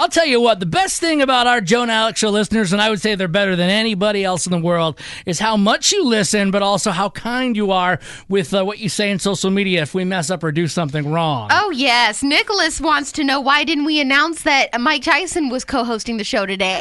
I'll tell you what, the best thing about our Joe and Alex Show listeners, and I would say they're better than anybody else in the world, is how much you listen, but also how kind you are with what you say in social media if we mess up or do something wrong. Oh, yes. Nicholas wants to know, why didn't we announce that Mike Tyson was co-hosting the show today?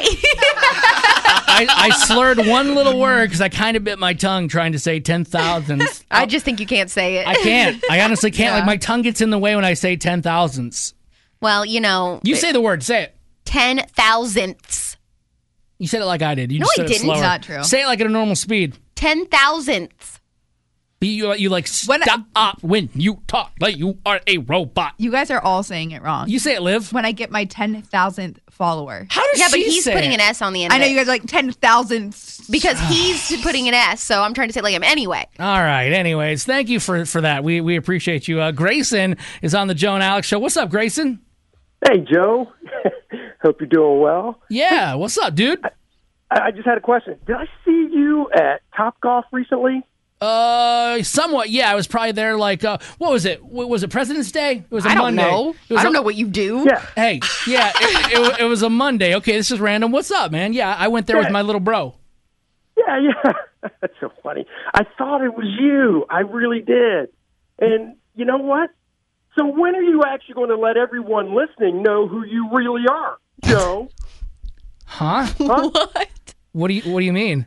I slurred one little word because I kind of bit my tongue trying to say 10,000. I just think you can't say it. I can't. I honestly can't. Yeah. Like, my tongue gets in the way when I say 10,000s. Well, you know. You say the word. Say it. 10,000ths. You said it like I did. You No, just I said it didn't. slower. Not true. Say it like at a normal speed. 10,000ths. You like stop when you talk like you are a robot. You guys are all saying it wrong. You say it, Liv. When I get my 10,000th follower. How does Yeah, but she he's say putting it? an S on the end I of know it. you guys are like 10,000. Because he's putting an S, so I'm trying to say it like him anyway. All right. Anyways, thank you for that. We appreciate you. Grayson is on the Joe and Alex Show. What's up, Grayson? Hey, Joe. Hope you're doing well. Yeah. What's up, dude? I just had a question. Did I see you at Topgolf recently? Somewhat. Yeah, I was probably there. Like, what was it? Was it President's Day? It was a I don't Monday. know. It was I don't know what you do. Yeah. Hey, yeah, it was a Monday. Okay, this is random. What's up, man? Yeah, I went there with my little bro. Yeah. That's so funny. I thought it was you. I really did. And you know what? So when are you actually going to let everyone listening know who you really are, Joe? Huh? What? What do you mean?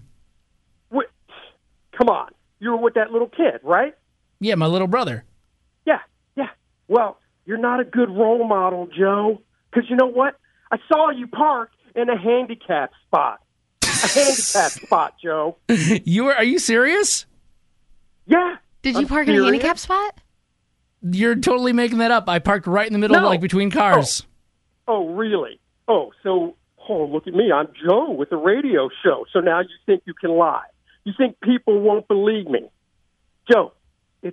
Come on. You were with that little kid, right? Yeah, my little brother. Yeah. Well, you're not a good role model, Joe. Because you know what? I saw you park in a handicap spot. A handicap spot, Joe. Are you serious? Yeah. Did you I'm park in a serious. handicap spot? You're totally making that up. I parked right in the middle, No. like between cars. Oh, really? Oh, look at me. I'm Joe with a radio show. So now you think you can lie. You think people won't believe me. Joe, it's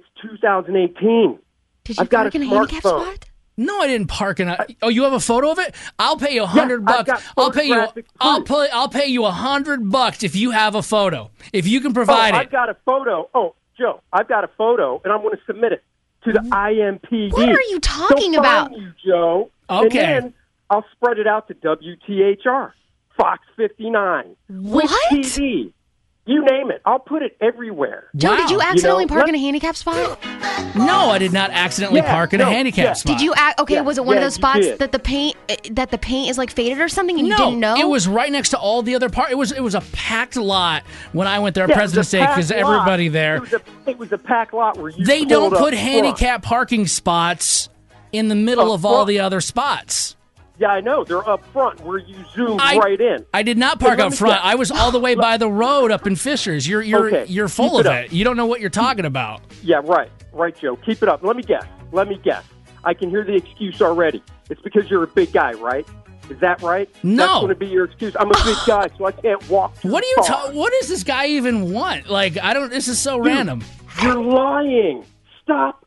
2018. Did you I've got park a in a handicap smartphone. spot? No, I didn't park in a. Oh, you have a photo of it? I'll pay you $100. I've got I'll pay you. photographic I'll proof. pay you $100 if you have a photo. If you can provide I've it. got a photo. Oh, Joe, I've got a photo, and I'm going to submit it to the IMPD. What are you talking They'll about? find you, Joe. Okay. And then I'll spread it out to WTHR, Fox 59, What? Wick TV. You name it. I'll put it everywhere. Joe, did you Wow. accidentally You know, park in a handicap spot? No, I did not accidentally Yeah, park in a no, handicap yeah. spot. Did you okay, Yeah, was it one of yeah, those you spots did. that the paint is like faded or something and you No, didn't know? it was right next to all the other parts. It was a packed lot when I went there Yeah, President's it was Day a because packed lot. everybody there. It was a packed lot where you They don't pulled up put front. handicap parking spots in the middle Up of all front. the other spots. Yeah, I know. They're up front where you zoom I- right in. I did not park Let up me front. guess. I was all the way by the road up in Fishers. You're Okay, you're full keep of it up. it. You don't know what you're talking about. Yeah, right, Joe. Keep it up. Let me guess. I can hear the excuse already. It's because you're a big guy, right? Is that right? No. That's going to be your excuse. I'm a big guy, so I can't walk too What do you far. what does this guy even want? Like, I don't. This is so random. You're lying. Stop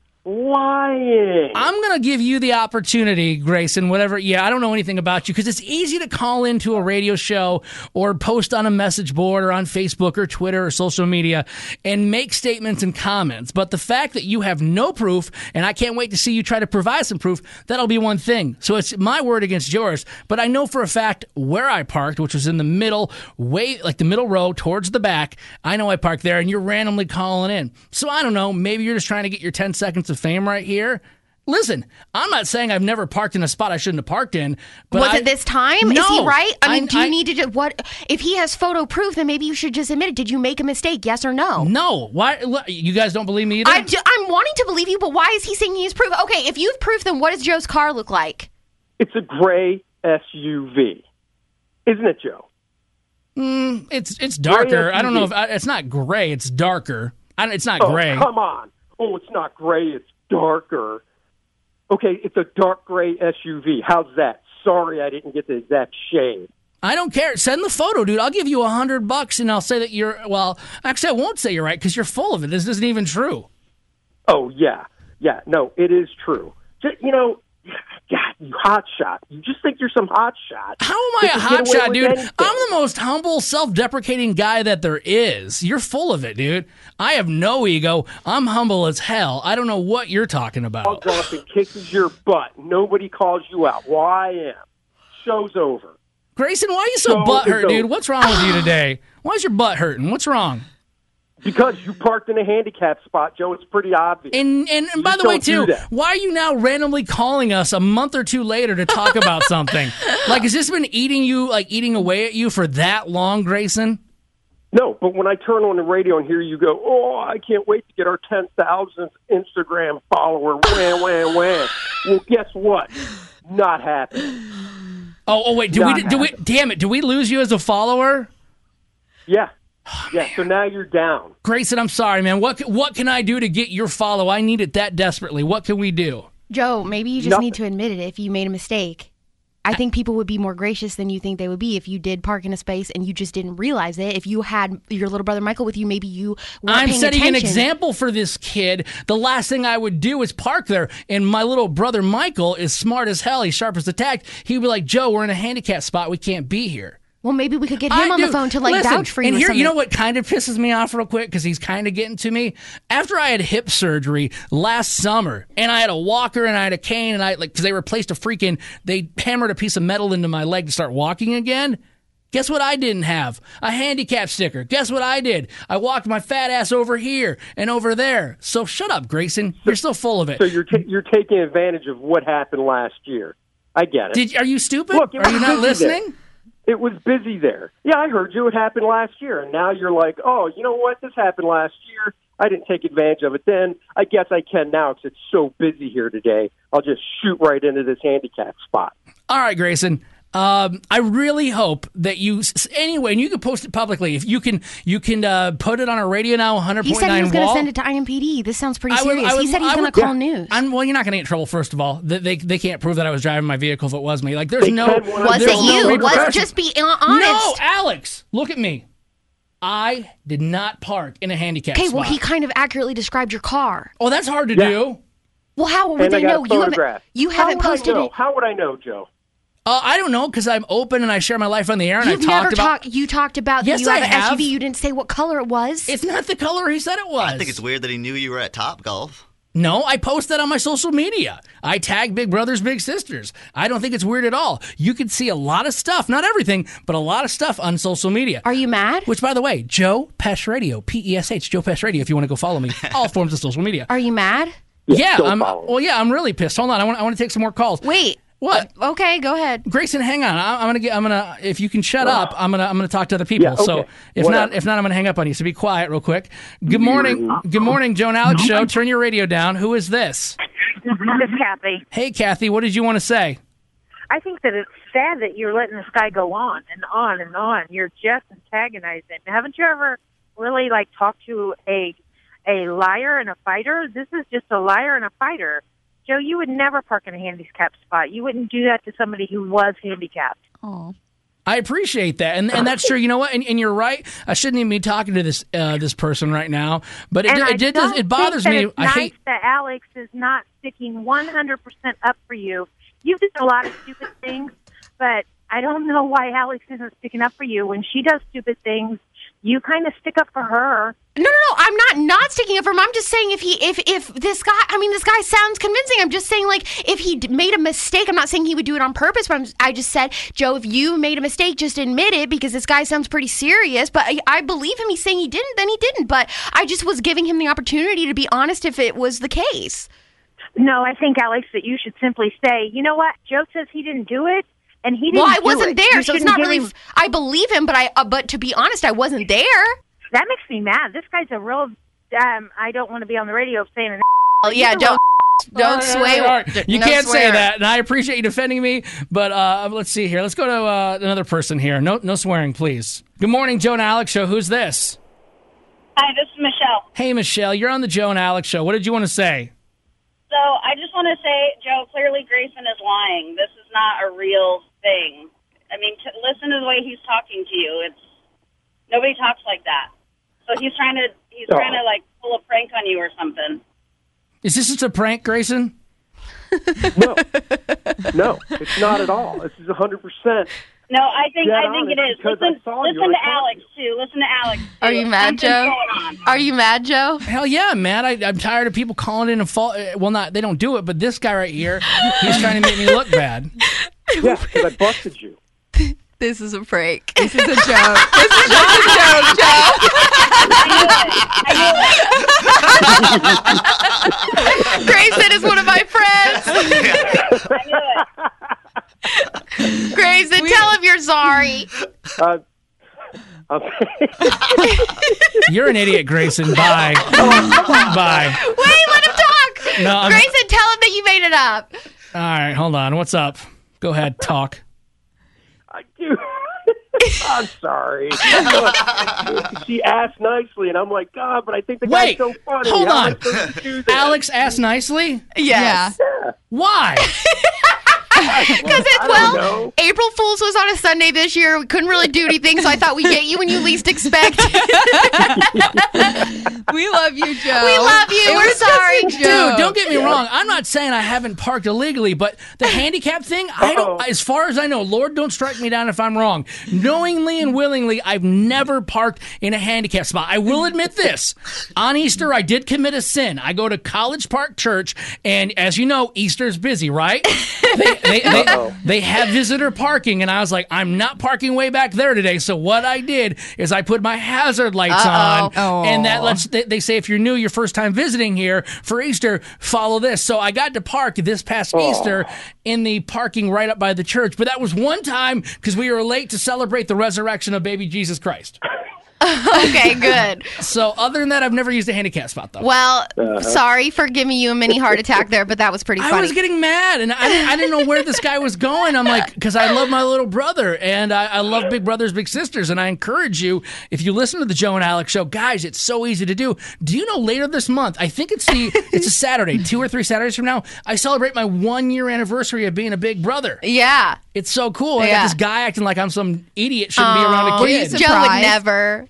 lying. I'm going to give you the opportunity, Grayson, whatever. Yeah, I don't know anything about you because it's easy to call into a radio show or post on a message board or on Facebook or Twitter or social media and make statements and comments. But the fact that you have no proof, and I can't wait to see you try to provide some proof, that'll be one thing. So it's my word against yours. But I know for a fact where I parked, which was in the middle, like the middle row towards the back. I know I parked there, and you're randomly calling in. So I don't know. Maybe you're just trying to get your 10 seconds of fame right here. Listen, I'm not saying I've never parked in a spot I shouldn't have parked in. But Was it this time? No. Is he right? I mean, do you I- need to just what? If he has photo proof, then maybe you should just admit it. Did you make a mistake? Yes or no? No. Why? You guys don't believe me either? I'm wanting to believe you, but why is he saying he has proof? Okay, if you have proof, then what does Joe's car look like? It's a gray SUV. Isn't it, Joe? It's darker. Gray I don't know if SUV. it's not gray. It's darker. It's not Oh, gray. come on. Oh, it's not gray. It's darker. Okay, it's a dark gray SUV. How's that? Sorry, I didn't get the exact shade. I don't care. Send the photo, dude. I'll give you $100 and I'll say that you're. Well, actually, I won't say you're right because you're full of it. This isn't even true. Oh, yeah. Yeah, no, it is true. Just, God, you hot shot. You just think you're some hot shot. How am I that a can hot get away shot, with dude? anything. I'm the most humble, self-deprecating guy that there is. You're full of it, dude. I have no ego. I'm humble as hell. I don't know what you're talking about. Jonathan kisses your butt. Nobody calls you out. Well, I am. show's over. Grayson, why are you so So butthurt, it's dude? over. What's wrong with you today? Why is your butt hurting? What's wrong? Because you parked in a handicap spot, Joe. It's pretty obvious. And by the way, don't do too, that. why are you now randomly calling us a month or two later to talk about something? Like, has this been eating away at you for that long, Grayson? No, but when I turn on the radio and hear you go, oh, I can't wait to get our 10,000th Instagram follower, wham, wham, wham. Well, guess what? Not happening. Oh, wait, damn it, do we lose you as a follower? Yeah. Yeah, so now you're down. Grayson, I'm sorry, man. What can I do to get your follow? I need it that desperately. What can we do? Joe, maybe you just Nothing. need to admit it if you made a mistake. I think people would be more gracious than you think they would be if you did park in a space and you just didn't realize it. If you had your little brother Michael with you, maybe you weren't I'm paying setting attention. an example for this kid. The last thing I would do is park there. And my little brother Michael is smart as hell. He's sharp as a tack. He'd be like, Joe, we're in a handicap spot. We can't be here. Well, maybe we could get him on the phone to listen, vouch for you. And or here, something. you know what kind of pisses me off real quick because he's kind of getting to me. After I had hip surgery last summer, and I had a walker and I had a cane, and because they replaced they hammered a piece of metal into my leg to start walking again. Guess what I didn't have? A handicap sticker. Guess what I did? I walked my fat ass over here and over there. So shut up, Grayson. You're still full of it. So you're taking advantage of what happened last year. I get it. Are you stupid? Look, it Are you was not busy listening? there. It was busy there. Yeah, I heard you. It happened last year. And now you're like, oh, you know what? This happened last year. I didn't take advantage of it then. I guess I can now because it's so busy here today. I'll just shoot right into this handicap spot. All right, Grayson. I really hope that anyway, and you can post it publicly. If you can put it on a Radio Now 100.9 He said he was going to wall. send it to IMPD. This sounds pretty I would- serious. I would- He said he's I going would- to call news. Well, you're not going to get in trouble. First of all, they can't prove that I was driving my vehicle if it was me. Like, there's They no. can when Was there's it no you? repercussion. Just be honest. No, Alex, look at me. I did not park in a handicap Okay, spot. well, he kind of accurately described your car. Oh, that's hard to Yeah. do. Well, how would And I they got know? a photograph. You haven't How would posted I know? it. How would I know, Joe? I don't know because I'm open and I share my life on the air and You've I never talked about. talked. You talked about Yes, that you I have an have. SUV. You didn't say what color it was. It's not the color he said it was. I think it's weird that he knew you were at Topgolf. No, I post that on my social media. I tag Big Brothers, Big Sisters. I don't think it's weird at all. You can see a lot of stuff, not everything, but a lot of stuff on social media. Are you mad? Which, by the way, Joe Pesh Radio, PESH, Joe Pesh Radio, if you want to go follow me, all forms of social media. Are you mad? Yeah, still I'm. following. Well, yeah, I'm really pissed. Hold on, I want to take some more calls. Wait. What? Okay, go ahead. Grayson, hang on. I'm gonna. If you can shut up, I'm gonna talk to other people. Yeah, okay. So if Whatever. not, I'm gonna hang up on you. So be quiet, real quick. Good morning, Joe and Alex Show. Turn your radio down. Who is this? It's Kathy. Hey, Kathy. What did you want to say? I think that it's sad that you're letting this guy go on and on and on. You're just antagonizing. Haven't you ever really talked to a liar and a fighter? This is just a liar and a fighter. Joe, you would never park in a handicapped spot. You wouldn't do that to somebody who was handicapped. Oh. I appreciate that, and that's true. You know what? And you're right. I shouldn't even be talking to this person right now. But it bothers me. It's nice that Alex is not sticking 100% up for you. You've done a lot of stupid things, but I don't know why Alex isn't sticking up for you. When she does stupid things, you kind of stick up for her. No. I'm not sticking up for him. I'm just saying if this guy sounds convincing. I'm just saying if he made a mistake. I'm not saying he would do it on purpose, but I just said, Joe, if you made a mistake, just admit it because this guy sounds pretty serious. But I believe him. He's saying he didn't, then he didn't. But I just was giving him the opportunity to be honest if it was the case. No, I think, Alex, that you should simply say, you know what? Joe says he didn't do it, and he didn't. Well, I do wasn't it. there, You so it's shouldn't not give really. him- I believe him, but to be honest, I wasn't there. That makes me mad. This guy's a real. I don't want to be on the radio saying an. Oh yeah, don't sway. All right. You No can't say swearing. that, and I appreciate you defending me. But let's see here. Let's go to another person here. No swearing, please. Good morning, Joe and Alex Show. Who's this? Hi, this is Michelle. Hey, Michelle. You're on the Joe and Alex Show. What did you want to say? So I just want to say, Joe, clearly Grayson is lying. This is not a real thing. I mean, listen to the way he's talking to you. Nobody talks like that. So he's trying to pull a prank on you or something. Is this just a prank, Grayson? No, it's not at all. This is 100% No, I think Get it on is. because I Listen saw you. to I Alex too. Listen to Alex. Too. Are you mad, Something's Joe? going on. Are you mad, Joe? Hell yeah, I'm mad. I'm tired of people calling in and fall. Well, not they don't do it, but this guy right here, he's trying to make me look bad. Yeah, because I busted you. This is a prank. This is a joke. This is just a joke, Joe. I knew it. Grayson is one of my friends. I knew it. Grayson, tell him you're sorry. Okay. You're an idiot, Grayson. Bye. Bye. Wait, let him talk. No, I'm- Grayson, tell him that you made it up. All right, hold on. What's up? Go ahead, talk. I'm sorry. She asked nicely, and I'm like, God, but I think the Wait, guy's so funny. hold How am I on. supposed to do that? Alex asked nicely? Yes. Why? Because I don't know. April Fool's was on a Sunday this year. We couldn't really do anything, so I thought we'd get you when you least expect. We love you, Joe. We love you. It We're was just a sorry. joke. Dude, don't get me wrong. I'm not saying I haven't parked illegally, but the handicap thing, I don't. As far as I know, Lord, don't strike me down if I'm wrong. Knowingly and willingly, I've never parked in a handicap spot. I will admit this: on Easter, I did commit a sin. I go to College Park Church, and as you know, Easter's busy, right? They have visitor parking, and I was like, I'm not parking way back there today. So what I did is I put my hazard lights on, and that lets. They say if you're new, your first time visiting here for Easter, follow this. So I got to park this past Easter in the parking right up by the church, but that was one time because we were late to celebrate the resurrection of baby Jesus Christ. Okay, good. So other than that, I've never used a handicap spot though. Well, sorry for giving you a mini heart attack there, but that was pretty funny. I was getting mad, and I didn't know where this guy was going. I'm like, because I love my little brother, and I love Big Brothers Big Sisters, and I encourage you, if you listen to the Joe and Alex show, guys, it's so easy to do. Do you know later this month, I think it's a Saturday, 2 or 3 Saturdays from now, I celebrate my 1-year anniversary of being a big brother. Yeah. It's so cool. I got Yeah. this guy acting like I'm some idiot shouldn't be around a Were you kid. surprised? Joe would never.